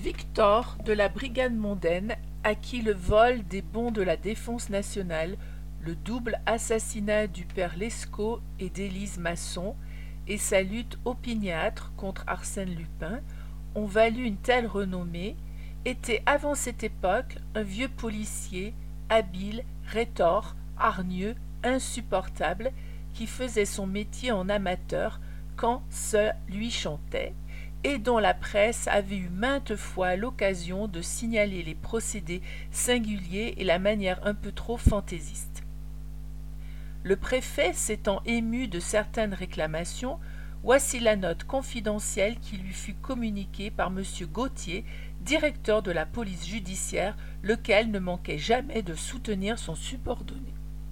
Victor de la brigade mondaine, à qui le vol des bons de la défense nationale, le double assassinat du père Lescaut et d'Élise Masson et sa lutte opiniâtre contre Arsène Lupin ont valu une telle renommée, était avant cette époque un vieux policier, habile, rhétor, hargneux, insupportable, qui faisait son métier en amateur quand ça lui chantait, et dont la presse avait eu maintes fois l'occasion de signaler les procédés singuliers et la manière un peu trop fantaisiste. Le préfet s'étant ému de certaines réclamations, voici la note confidentielle qui lui fut communiquée par M. Gauthier, directeur de la police judiciaire, lequel ne manquait jamais de soutenir son subordonné.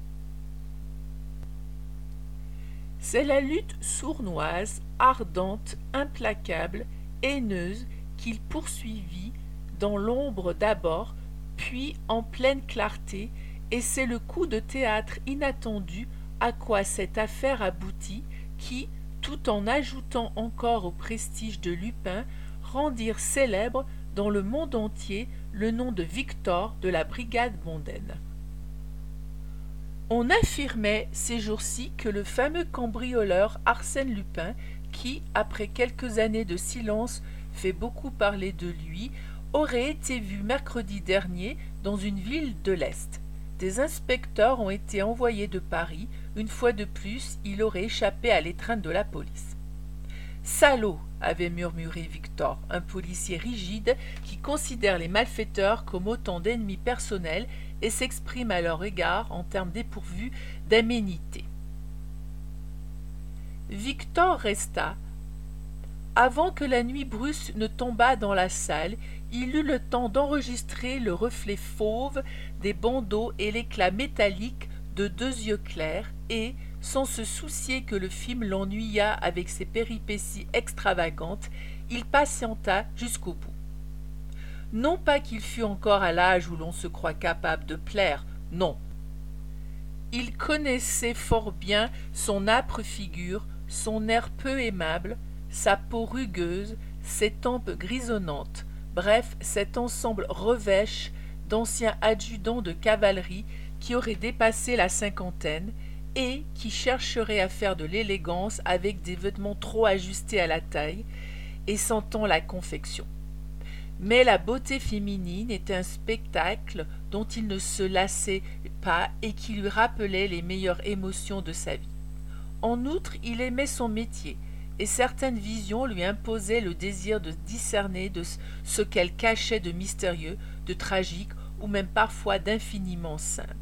C'est la lutte sournoise, ardente, implacable, haineuse qu'il poursuivit dans l'ombre d'abord, puis en pleine clarté, et c'est le coup de théâtre inattendu à quoi cette affaire aboutit qui, tout en ajoutant encore au prestige de Lupin, rendirent célèbre dans le monde entier le nom de Victor de la brigade mondaine. On affirmait ces jours-ci que le fameux cambrioleur Arsène Lupin, qui, après quelques années de silence, fait beaucoup parler de lui, aurait été vu mercredi dernier dans une ville de l'Est. Des inspecteurs ont été envoyés de Paris. Une fois de plus, il aurait échappé à l'étreinte de la police. « Salaud !» avait murmuré Victor, un policier rigide qui considère les malfaiteurs comme autant d'ennemis personnels et s'exprime à leur égard en termes dépourvus d'aménité. Victor resta. Avant que la nuit brusque ne tombât dans la salle, il eut le temps d'enregistrer le reflet fauve des bandeaux et l'éclat métallique de deux yeux clairs et, sans se soucier que le film l'ennuyât avec ses péripéties extravagantes, il patienta jusqu'au bout. Non pas qu'il fût encore à l'âge où l'on se croit capable de plaire, non. Il connaissait fort bien son âpre figure, son air peu aimable, sa peau rugueuse, ses tempes grisonnantes, bref, cet ensemble revêche d'anciens adjudants de cavalerie qui auraient dépassé la cinquantaine et qui chercheraient à faire de l'élégance avec des vêtements trop ajustés à la taille et sentant la confection. Mais la beauté féminine était un spectacle dont il ne se lassait pas et qui lui rappelait les meilleures émotions de sa vie. En outre, il aimait son métier, et certaines visions lui imposaient le désir de discerner de ce qu'elle cachait de mystérieux, de tragique ou même parfois d'infiniment simple.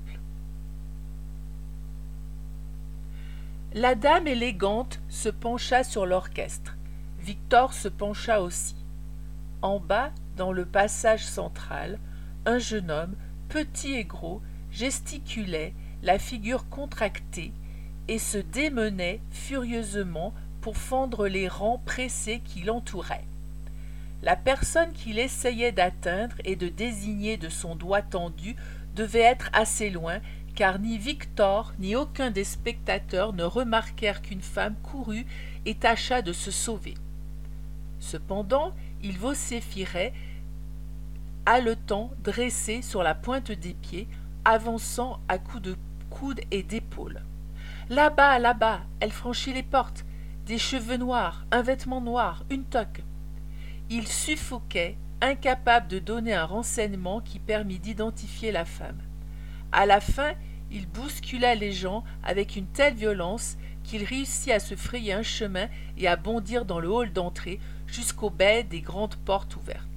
La dame élégante se pencha sur l'orchestre. Victor se pencha aussi. En bas, dans le passage central, un jeune homme, petit et gros, gesticulait, la figure contractée, et se démenait furieusement pour fendre les rangs pressés qui l'entouraient. La personne qu'il essayait d'atteindre et de désigner de son doigt tendu devait être assez loin, car ni Victor ni aucun des spectateurs ne remarquèrent qu'une femme courut et tâcha de se sauver. Cependant, il vociférait, haletant, dressé sur la pointe des pieds, avançant à coups de coude et d'épaule. Là-bas, là-bas, elle franchit les portes, des cheveux noirs, un vêtement noir, une toque. Il suffoquait, incapable de donner un renseignement qui permît d'identifier la femme. À la fin, il bouscula les gens avec une telle violence qu'il réussit à se frayer un chemin et à bondir dans le hall d'entrée jusqu'au bai des grandes portes ouvertes.